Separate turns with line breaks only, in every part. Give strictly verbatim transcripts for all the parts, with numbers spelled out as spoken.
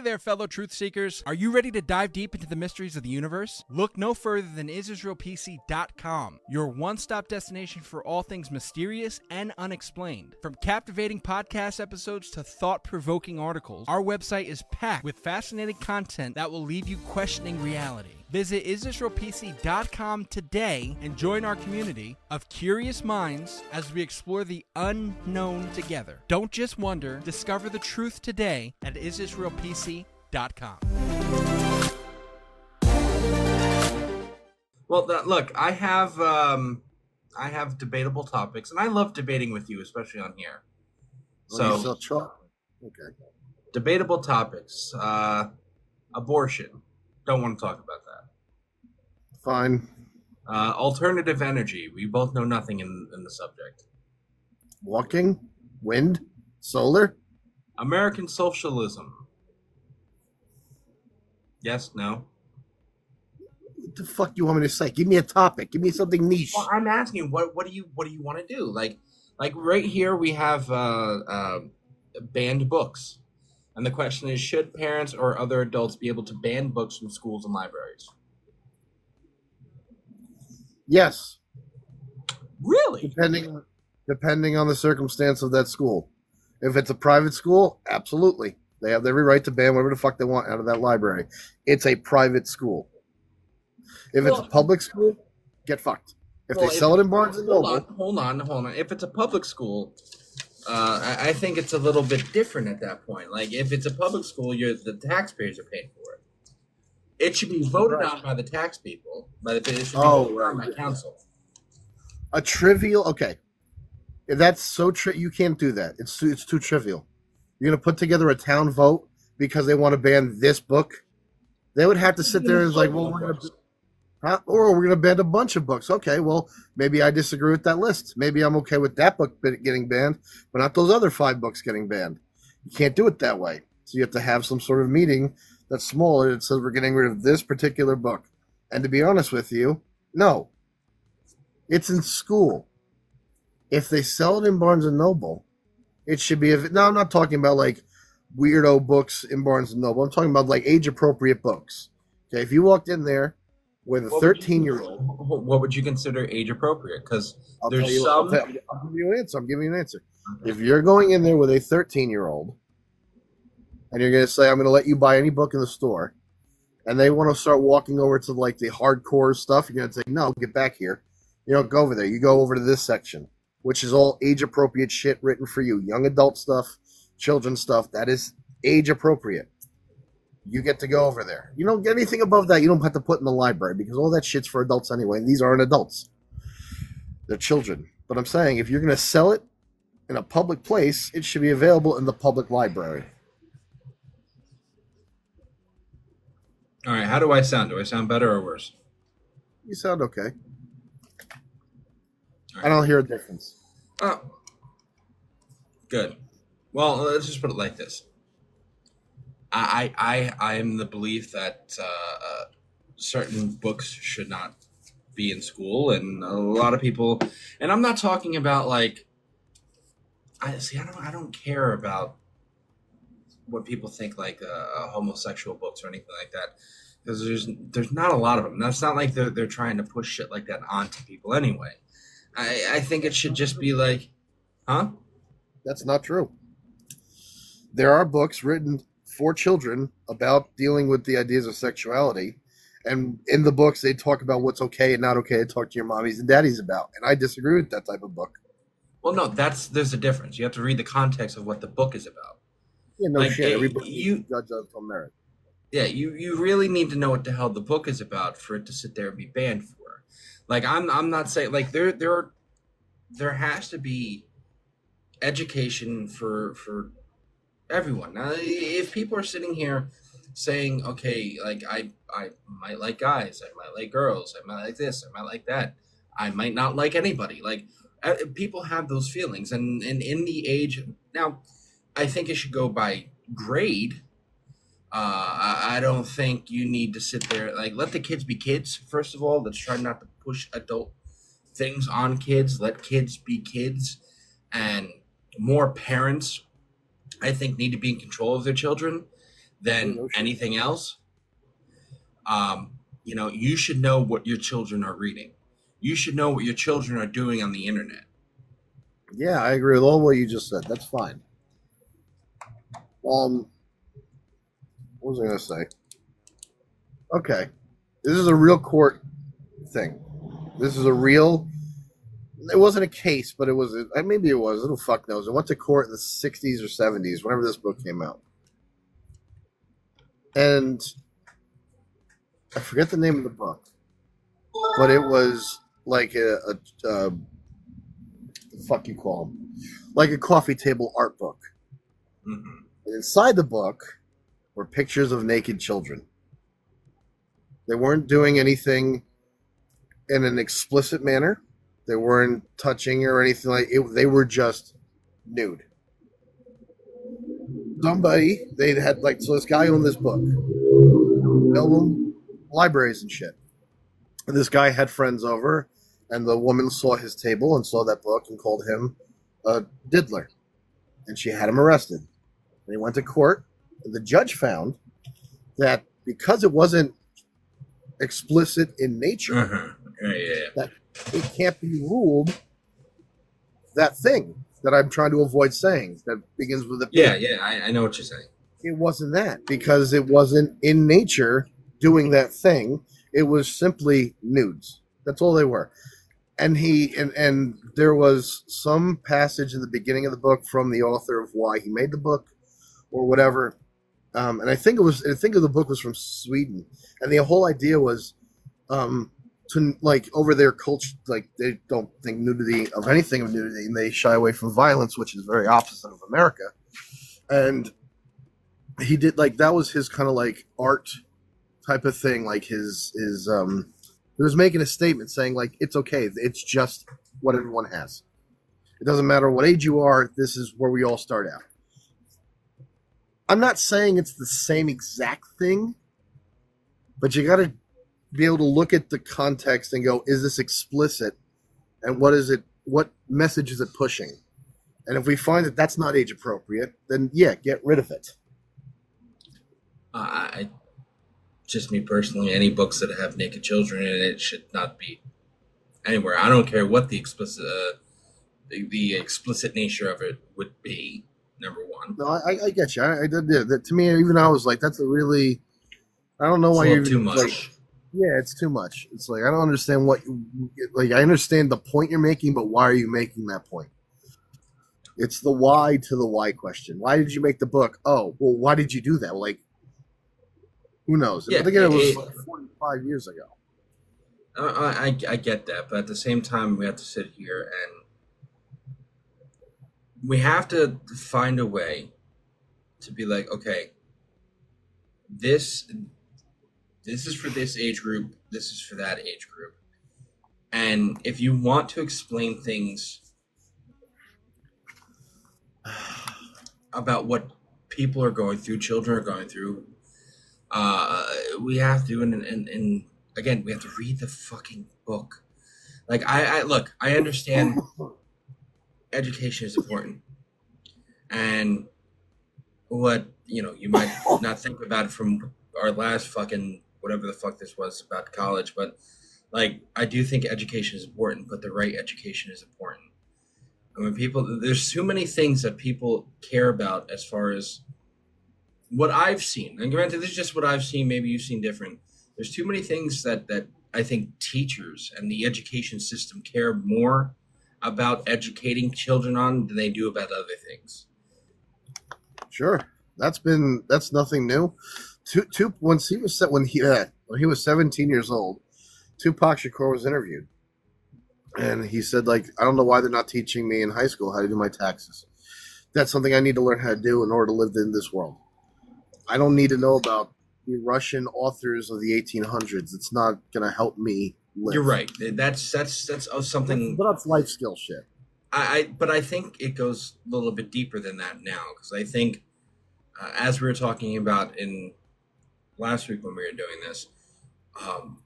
there, fellow truth seekers. Are you ready to dive deep into the mysteries of the universe? Look no further than is israel p c dot com, your one-stop destination for all things mysterious and unexplained. From captivating podcast episodes to thought-provoking articles, our website is packed with fascinating content that will leave you questioning reality. Visit is israel p c dot com today and join our community of curious minds as we explore the unknown together. Don't just wonder, discover the truth today at is israel p c dot com.
Well, th- look, I have um, I have debatable topics, and I love debating with you, especially on here.
So, so Trump. Okay.
Debatable topics. Uh, abortion. Don't want to talk about that.
Fine.
Uh, alternative energy. We both know nothing in, in the subject.
Walking? Wind? Solar?
American socialism. Yes, no?
What the fuck do you want me to say? Give me a topic. Give me something niche.
Well, I'm asking you, what what do you what do you want to do? Like like right here we have uh, uh, banned books. And the question is, should parents or other adults be able to ban books from schools and libraries?
Yes.
Really?
Depending depending on the circumstance of that school. If it's a private school, absolutely. They have every right to ban whatever the fuck they want out of that library. It's a private school. If well, it's a public school, get fucked. If well, they sell if, it in Barnes and Noble.
Hold on, hold on, hold on. If it's a public school, uh, I, I think it's a little bit different at that point. Like, if it's a public school, you're the taxpayers are paying for it. It should be voted right. on by the tax people, but it should be
oh,
voted
right.
on by council.
A trivial, okay. That's so tri- you can't do that. It's too, it's too trivial. You're gonna put together a town vote because they want to ban this book. They would have to sit there and it's like, well, we're gonna, huh? or we're gonna ban a bunch of books. Okay, well, maybe I disagree with that list. Maybe I'm okay with that book getting banned, but not those other five books getting banned. You can't do it that way. So you have to have some sort of meeting that's smaller that says we're getting rid of this particular book. And to be honest with you, no. It's in school. If they sell it in Barnes and Noble, it should be. If, now, I'm not talking about like weirdo books in Barnes and Noble. I'm talking about like age-appropriate books. Okay, if you walked in there with a thirteen-year-old,
what would you consider age-appropriate? Because there's
you,
some.
I'll, you, I'll give you an answer. I'm giving you an answer. Okay. If you're going in there with a thirteen-year-old, and you're going to say, "I'm going to let you buy any book in the store," and they want to start walking over to like the hardcore stuff, you're going to say, "No, get back here. You don't go over there. You go over to this section." Which is all age-appropriate shit written for you. Young adult stuff, children's stuff, that is age-appropriate. You get to go over there. You don't get anything above that, you don't have to put in the library, because all that shit's for adults anyway, and these aren't adults. They're children. But I'm saying, if you're going to sell it in a public place, it should be available in the public library.
All right, how do I sound? Do I sound better or worse?
You sound okay. I don't hear a difference.
Oh, good. Well, let's just put it like this. I I I am the belief that uh, uh, certain books should not be in school, and a lot of people. And I'm not talking about like. I see. I don't. I don't care about what people think like uh, homosexual books or anything like that, because there's there's not a lot of them. That's not like they're they're trying to push shit like that onto people anyway. I, I think it should just be like, huh?
That's not true. There are books written for children about dealing with the ideas of sexuality. And in the books, they talk about what's okay and not okay to talk to your mommies and daddies about. And I disagree with that type of book.
Well, no, that's there's a difference. You have to read the context of what the book is about.
Yeah, no
like,
shit.
It,
Every book
you
judge on merit.
Yeah, you, you really need to know what the hell the book is about for it to sit there and be banned for. Like I'm I'm not saying like there there are, there has to be education for for everyone. Now, if people are sitting here saying, okay, like I I might like guys, I might like girls, I might like this, I might like that, I might not like anybody. Like people have those feelings, and and in the age now, I think it should go by grade. Uh, I, I don't think you need to sit there like let the kids be kids. First of all, let's try not to push adult things on kids. Let kids be kids, and more parents, I think, need to be in control of their children. than
No shit.
anything else. Um, you know, you should know what your children are reading. You should know what your children are doing on the internet.
Yeah, I agree with all what you just said. That's fine. Um, what was I going to say? Okay, this is a real court thing. This is a real. It wasn't a case, but it was. A, maybe it was. Who the fuck knows? It went to court in the sixties or seventies, whenever this book came out, and I forget the name of the book, but it was like a, a, a the fuck you call them, like a coffee table art book.
Mm-hmm.
And inside the book were pictures of naked children. They weren't doing anything in an explicit manner. They weren't touching or anything like it. They were just nude. Somebody, they had like, so this guy owned this book. Film libraries and shit. And this guy had friends over, and the woman saw his table and saw that book and called him a diddler. And she had him arrested. And he went to court, and the judge found that because it wasn't explicit in nature,
Uh-huh. Yeah, yeah, yeah.
that it can't be ruled that thing that I'm trying to avoid saying that begins with a P.
Yeah, yeah, I, I know what you're saying.
It wasn't that because it wasn't in nature doing that thing. It was simply nudes. That's all they were. And he and, and there was some passage in the beginning of the book from the author of why he made the book or whatever. Um, and I think it was I think the book was from Sweden. And the whole idea was um, to like over their culture, like they don't think nudity of anything of nudity, and they shy away from violence, which is very opposite of America. And he did like that was his kind of like art type of thing, like his his um he was making a statement saying like it's okay, it's just what everyone has. It doesn't matter what age you are, this is where we all start out. I'm not saying it's the same exact thing, but you got to be able to look at the context and go, is this explicit? And what is it? What message is it pushing? And if we find that that's not age appropriate, then yeah, get rid of it.
Uh, I just me personally, any books that have naked children in it should not be anywhere. I don't care what the explicit uh, the, the explicit nature of it would be. Number one.
No, I, I get you. I, I did. That to me, even I was like, that's a really. I don't know
It's
why
a
you
little too much.
Like, yeah, it's too much. It's like I don't understand what. Like I understand the point you're making, but why are you making that point? It's the why to the why question. Why did you make the book? Oh, well, why did you do that? Like, who knows?
Yeah,
but again, it was
it-
like forty-five years ago.
I, I I get that, but at the same time, we have to sit here and we have to find a way to be like, okay, this this is for this age group, this is for that age group, and if you want to explain things about what people are going through, children are going through, uh, we have to, and, and and again, we have to read the fucking book. Like I, I look, I understand education is important, and what you know, you might not think about it from our last fucking whatever the fuck this was about college, but like I do think education is important, but the right education is important. I mean, people, there's too many things that people care about as far as what I've seen. And granted, this is just what I've seen. Maybe you've seen different. There's too many things that that I think teachers and the education system care more about educating children on than they do about other things.
Sure, that's been that's nothing new. Two, two, once he was set when he uh, when he was seventeen years old, Tupac Shakur was interviewed, and he said like, I don't know why they're not teaching me in high school how to do my taxes. That's something I need to learn how to do in order to live in this world. I don't need to know about the Russian authors of the eighteen hundreds. It's not going to help me live.
You're right. That's that's that's something.
But that's life skill shit.
I, I but I think it goes a little bit deeper than that now, because I think uh, as we were talking about in last week when we were doing this, um,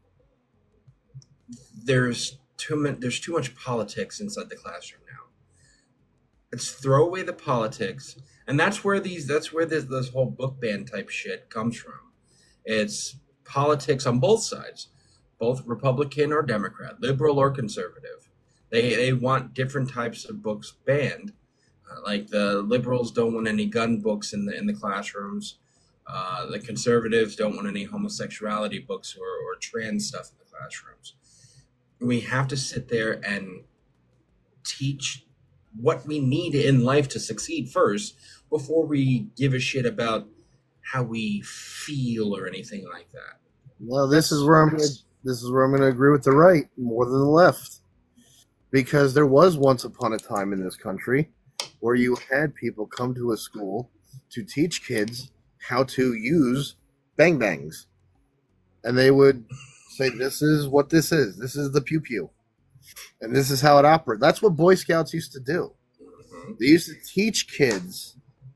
there's too much there's too much politics inside the classroom now. Let's throw away the politics, and that's where these that's where this this whole book ban type shit comes from. It's politics on both sides, both Republican or Democrat, liberal or conservative. They they want different types of books banned. Uh, like the liberals don't want any gun books in the in the classrooms. Uh, the conservatives don't want any homosexuality books or, or trans stuff in the classrooms. We have to sit there and teach what we need in life to succeed first before we give a shit about how we feel or anything like that.
Well, this is where I'm gonna, this is where I'm going to agree with the right more than the left, because there was once upon a time in this country where you had people come to a school to teach kids how to use bang bangs, and they would say, "This is what this is. This is the pew pew, and this is how it operates." That's what Boy Scouts used to do.
Mm-hmm.
They used to teach kids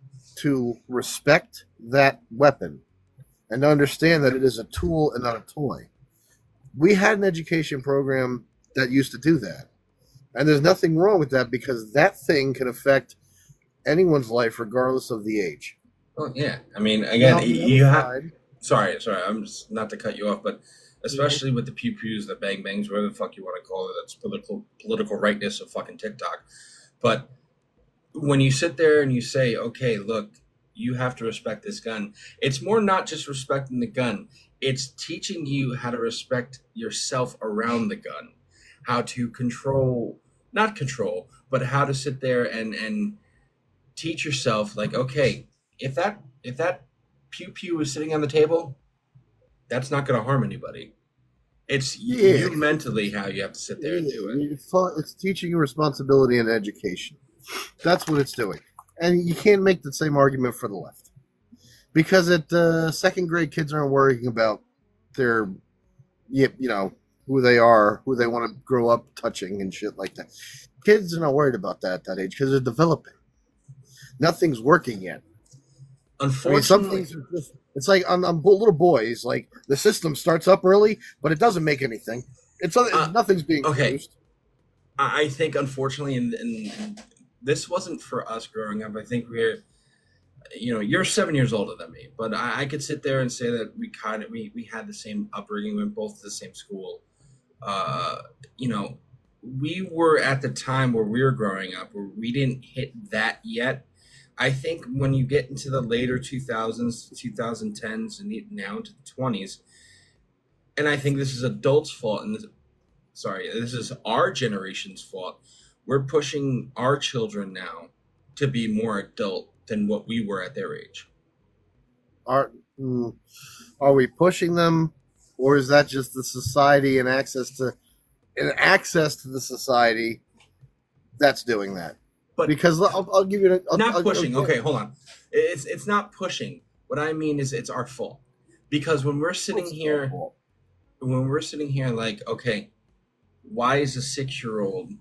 to respect that weapon and to understand that it is a tool and not a toy. We had an education program that used to do that. And there's nothing wrong with that, because that thing can affect anyone's life regardless of the age.
Well, yeah. I mean, again,
Now,
you have.
side,
Sorry, sorry. I'm just not to cut you off, but especially with the pew pews, the bang bangs, whatever the fuck you want to call it, that's political political rightness of fucking TikTok. But when you sit there and you say, okay, look, you have to respect this gun, it's more not just respecting the gun. It's teaching you how to respect yourself around the gun, how to control, not control, but how to sit there and, and teach yourself, like, okay, if that if that pew pew is sitting on the table, that's not going to harm anybody. It's
Yeah.
you mentally how you have to sit there and do it.
It's, it's teaching you responsibility and education. That's what it's doing. And you can't make the same argument for the left. Because at uh, second grade, kids aren't worrying about their, you know, who they are, who they want to grow up touching and shit like that. Kids are not worried about that at that age because they're developing. Nothing's working yet.
Unfortunately,
I mean, some things are just, it's like on, on little boys, like the system starts up early, but it doesn't make anything. It's uh, nothing's being
okay.
produced.
I think, unfortunately, and, and this wasn't for us growing up. I think we're, you know, you're seven years older than me, but I, I could sit there and say that we kind of we, we had the same upbringing. We went both to the same school. Uh, you know, we were at the time where we were growing up where we didn't hit that yet. I think when you get into the later two thousands, twenty tens, and now into the twenties, and I think this is adults' fault, and this, sorry, this is our generation's fault. We're pushing our children now to be more adult than what we were at their age.
Are mm, are we pushing them, or is that just the society and access to and access to the society that's doing that?
But
because I'll, I'll give you a,
not
I'll,
pushing.
I'll,
okay, hold on. It's it's not pushing. What I mean is it's our fault, because when we're sitting here, when we're sitting here, like, okay, why is a six year old,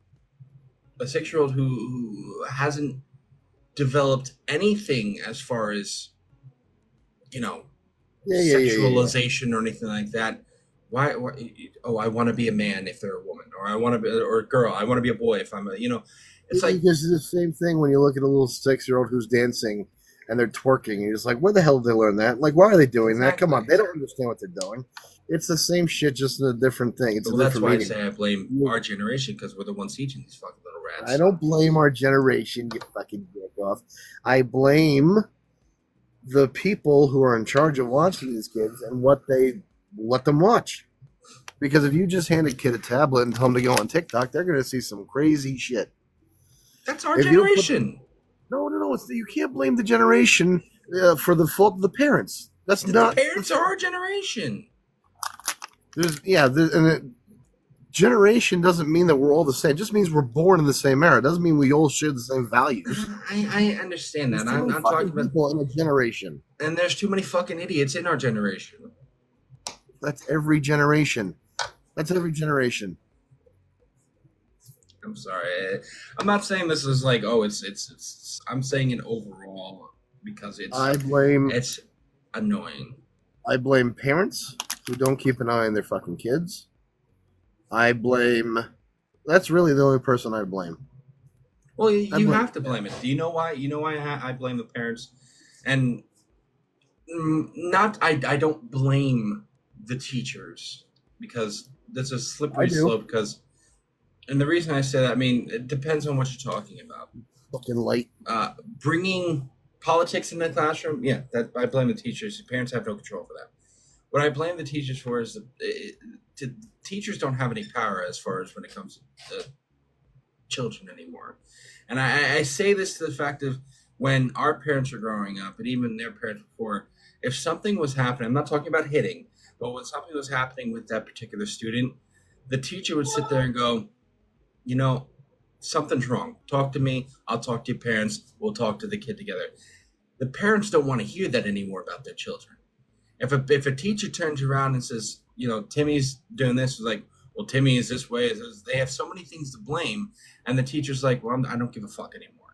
a six year old who, who hasn't developed anything as far as, you know,
yeah, yeah,
sexualization
yeah, yeah.
or anything like that. Why, why? Oh, I want to be a man if they're a woman, or I want to be, or a girl. I want to be a boy if I'm a, you know. It's like,
because it's the same thing when you look at a little six-year-old who's dancing and they're twerking. You're just like, where the hell did they learn that? Like, why are they doing exactly. that? Come on, they don't understand what they're doing. It's the same shit, just in a different thing. It's
well,
a
that's why
medium.
I say I blame yeah. our generation, because we're the ones teaching these fucking little rats.
I don't blame our generation, you fucking dick off. I blame the people who are in charge of watching these kids and what they let them watch. Because if you just hand a kid a tablet and tell them to go on TikTok, they're going to see some crazy shit.
That's our if generation.
Put, no, no, no. It's, you can't blame the generation uh, for the fault of the parents. That's
the
not.
The parents are our generation.
There's, yeah, there's, and it, generation doesn't mean that we're all the same. It just means we're born in the same era. It doesn't mean we all share the same values.
I, I understand that.
There's
I'm not talking about
people in a generation.
And there's too many fucking idiots in our generation.
That's every generation. That's every generation.
I'm sorry. I'm not saying this is like, oh, it's, it's, it's, I'm saying it overall because it's,
I blame,
it's annoying.
I blame parents who don't keep an eye on their fucking kids. I blame, that's really the only person I blame.
Well, you,
I
you
blame
have to blame it. Do you know why? You know why I, I blame the parents, and mm, not I. I don't blame the teachers because that's a
I
slippery
do.
slope. Because, and the reason I say that, I mean, it depends on what you're talking about.
Fucking light.
Uh, bringing politics in the classroom, yeah, that I blame the teachers. The parents have no control for that. What I blame the teachers for is that it, to, teachers don't have any power as far as when it comes to uh, children anymore. And I, I say this to the fact of when our parents were growing up, and even their parents before, if something was happening, I'm not talking about hitting, but when something was happening with that particular student, the teacher would sit there and go, you know, something's wrong. Talk to me. I'll talk to your parents. We'll talk to the kid together. The parents don't want to hear that anymore about their children. If a, if a teacher turns around and says, you know, Timmy's doing this, it's like, well, Timmy is this way. They have so many things to blame. And the teacher's like, well, I'm, I don't give a fuck anymore.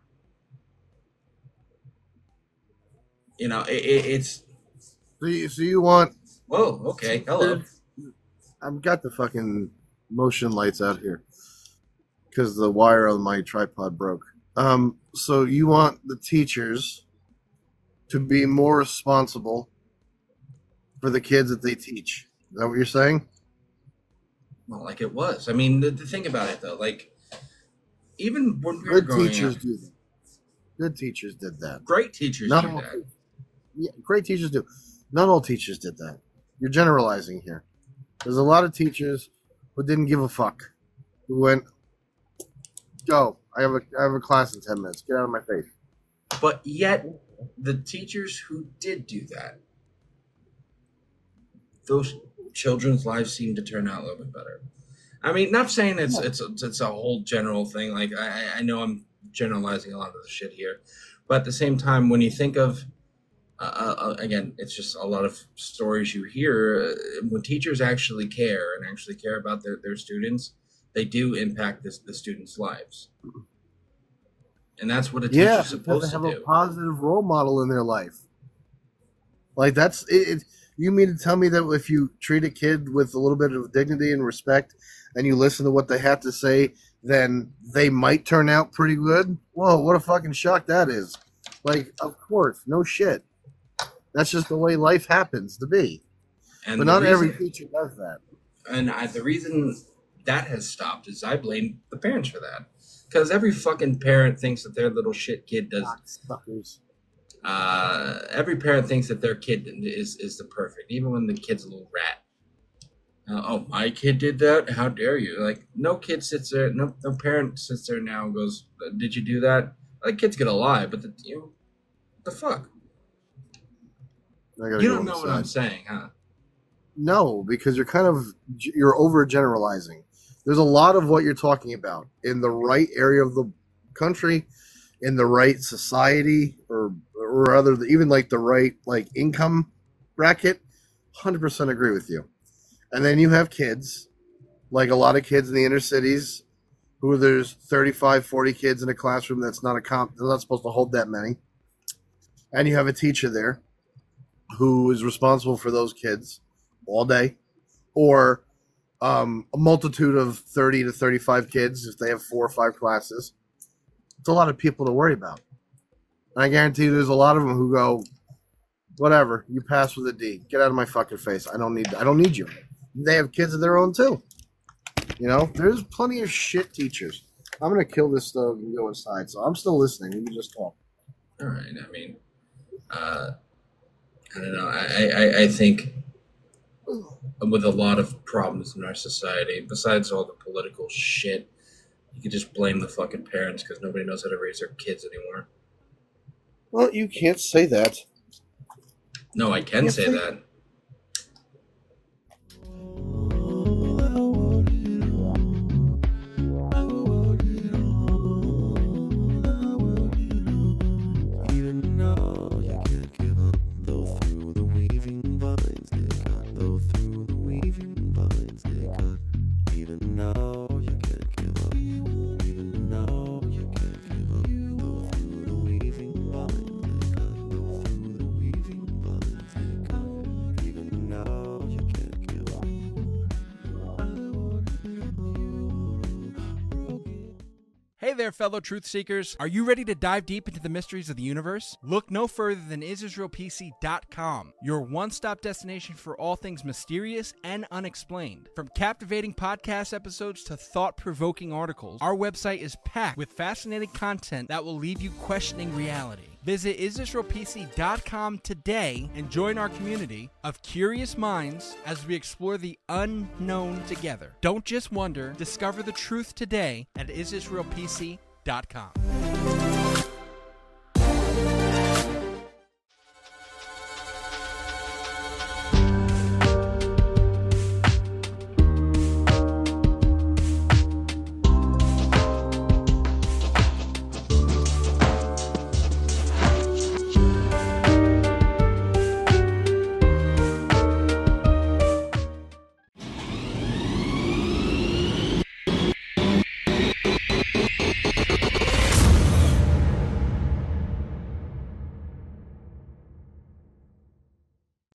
You know, it, it, it's.
So you, so you want.
Whoa, okay. Hello.
I've got the fucking motion lights out here because the wire on my tripod broke. Um, so you want the teachers to be more responsible for the kids that they teach. Is that what you're saying?
Well, like it was. I mean, the, the thing about it, though, like, even when we were
Good
growing
teachers
up,
do that. Good teachers did that.
great teachers
Not
do
all,
that.
yeah, great teachers do. Not all teachers did that. You're generalizing here. There's a lot of teachers who didn't give a fuck. Who went, go. I have a I have a class in ten minutes. Get out of my face.
But yet, the teachers who did do that, those children's lives seem to turn out a little bit better. I mean, not saying it's it's a, it's a whole general thing. Like I, I know I'm generalizing a lot of the shit here, but at the same time, when you think of uh, uh, again, it's just a lot of stories you hear. Uh, when teachers actually care and actually care about their, their students, they do impact this, the students' lives, and that's what a teacher's
Yeah, because
supposed
they have
to
a
do.
positive role model in their life. Like that's it, it. You mean to tell me that if you treat a kid with a little bit of dignity and respect, and you listen to what they have to say, then they might turn out pretty good? Whoa, what a fucking shock that is! Like, of course, no shit. That's just the way life happens to be.
And
But
the
not
reason-
every teacher does that.
And I, the reason that has stopped is I blame the parents for that. Because every fucking parent thinks that their little shit kid does.
Fuckers.
Uh, every parent thinks that their kid is is the perfect, even when the kid's a little rat. Uh, oh, my kid did that? How dare you? Like, no kid sits there, no, no parent sits there now and goes, did you do that? Like, kid's gonna lie, but the, you know, the fuck?
I gotta
You
go
don't know what I'm
inside.
saying, huh?
No, because you're kind of you're overgeneralizing. There's a lot of what you're talking about in the right area of the country, in the right society, or or other even like the right like income bracket. one hundred percent agree with you. And then you have kids, like a lot of kids in the inner cities, who there's thirty-five, forty kids in a classroom that's not a comp, they're not supposed to hold that many. And you have a teacher there who is responsible for those kids all day, or um, a multitude of thirty to thirty-five kids if they have four or five classes. It's a lot of people to worry about. And I guarantee you there's a lot of them who go, whatever, you pass with a D. Get out of my fucking face. I don't need I don't need you. They have kids of their own too. You know, there's plenty of shit teachers. I'm going to kill this stove and go inside, so I'm still listening. You can just talk.
All right. I mean, uh, I don't know. I, I, I think with a lot of problems in our society, besides all the political shit, you could just blame the fucking parents because nobody knows how to raise their kids anymore.
Well, you can't say that.
No, I can say that.
Hey there, fellow truth seekers. Are you ready to dive deep into the mysteries of the universe? Look no further than is israel p c dot com, your one-stop destination for all things mysterious and unexplained. From captivating podcast episodes to thought-provoking articles, our website is packed with fascinating content that will leave you questioning reality. Visit is israel p c dot com today and join our community of curious minds as we explore the unknown together. Don't just wonder, discover the truth today at is israel p c dot com.